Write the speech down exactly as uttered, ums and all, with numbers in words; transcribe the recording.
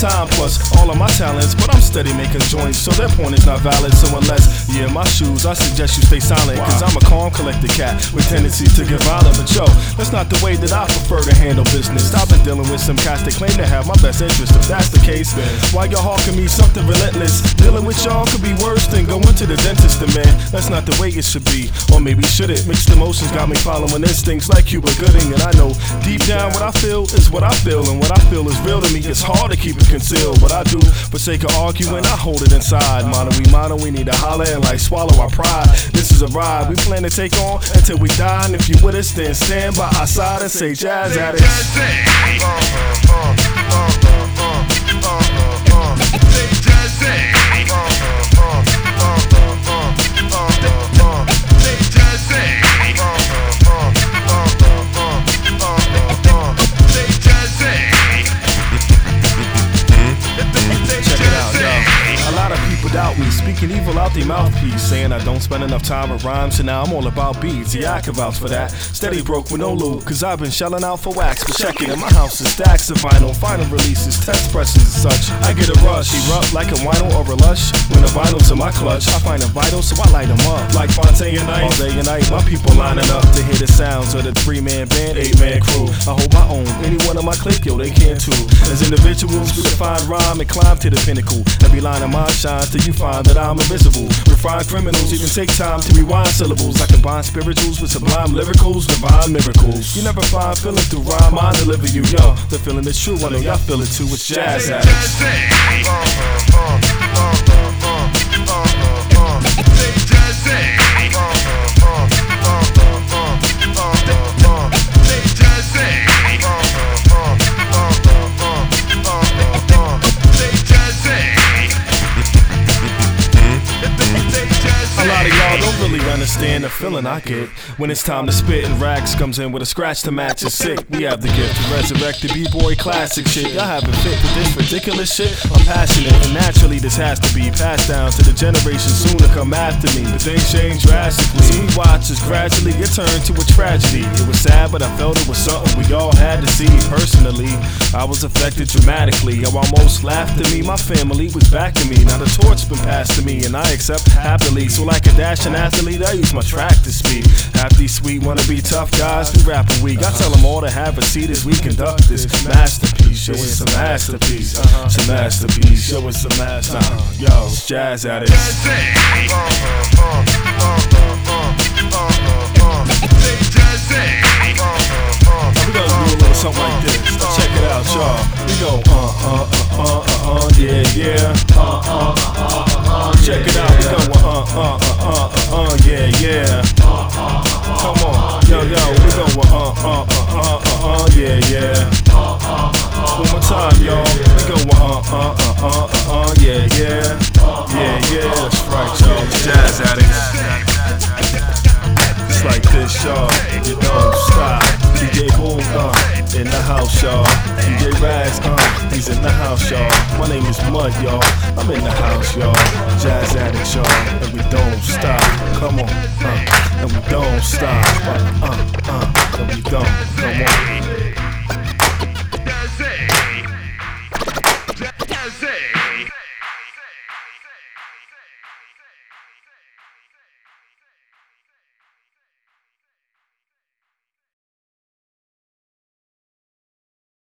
time plus all of my talents, but I'm steady making joints, so their point is not valid. So unless you're in my shoes, I suggest you stay silent, cause I'm a calm, collected cat with tendencies to get violent. But yo, that's not the way that I prefer to handle business. I've been dealing with some cats that claim to have my best interest. If that's the case, then why y'all hawking me something relentless? Dealing with y'all could be worse than going to the dentist. And man, that's not the way it should be, or maybe should it? Mixed emotions got me following instincts like Cuba Gooding. And I know deep down what I feel is what I feel, and what I feel is real to me. It's hard to keep it concealed. What I do for sake of arguing, I hold it inside. Mono, we mono, we need to holler and like swallow our pride. This is a ride we plan to take on until we die. And if you with us, then stand by our side and say Jazz Addicts. Doubt me, speaking evil out their mouthpiece, saying I don't spend enough time with rhymes, and now I'm all about beats. Yeah, I can vouch for that. Steady broke with no loot, cause I've been shelling out for wax. But check it, in my house is stacks of vinyl, final releases, test presses and such. I get a rush, erupt like a vinyl or a lush. When the vinyl's in my clutch, I find it vital, so I light them up. Like Fontaine and Night, all day and night, my people lining up to hear the sounds of the three-man band, eight-man crew. I hold my own, any one of my clique, yo, they can too. As individuals, we define rhyme and climb to the pinnacle. Every line of mine shines till you find that I'm invisible. Refined criminals even take time to rewind syllables. I combine spirituals with sublime lyricals, divine miracles. You never find feeling through rhyme, I deliver you, yo. The feeling is true, I know y'all feel it too. It's Jazz Addicts. Understand the feeling I get when it's time to spit, and Rags comes in with a scratch to match. It's sick. We have the gift to resurrect the b-boy classic shit. Y'all haven't fit with this ridiculous shit. I'm passionate, and naturally this has to be passed down to the generation soon to come after me. But things change drastically. See, watch us gradually get turned to a tragedy. It was sad, but I felt it was something we all had to see. Personally, I was affected dramatically. I almost laughed at me. My family was backing me. Now the torch's been passed to me, and I accept happily. So like a dashing athlete, I use my track to speak. Half these sweet wanna be tough guys, we rap a week. I tell them all to have a seat as we conduct this masterpiece. Yo, it's a masterpiece. It's a masterpiece. Yo, it's a masterpiece. Yo, it's Jazz Addicts. We gonna do a little something like this. Check it out, y'all. We go uh uh uh uh uh uh yeah yeah. Uh uh uh uh. Check it out. We go uh uh uh uh uh yeah yeah. Come on, yo yo. We go uh uh uh uh uh uh yeah yeah. One more time, y'all. We go uh uh uh uh uh yeah yeah. Yeah yeah. That's right, y'all. Jazz Addicts. It's like this, y'all. You don't stop. D J Boom, uh, in the house, y'all. D J Rags, uh, he's in the house, y'all. My name is Mud, y'all. I'm in the house, y'all. Jazz Addicts, y'all. And we don't stop. Come on, uh, and we don't stop. Uh, uh, uh, and we don't. Come on.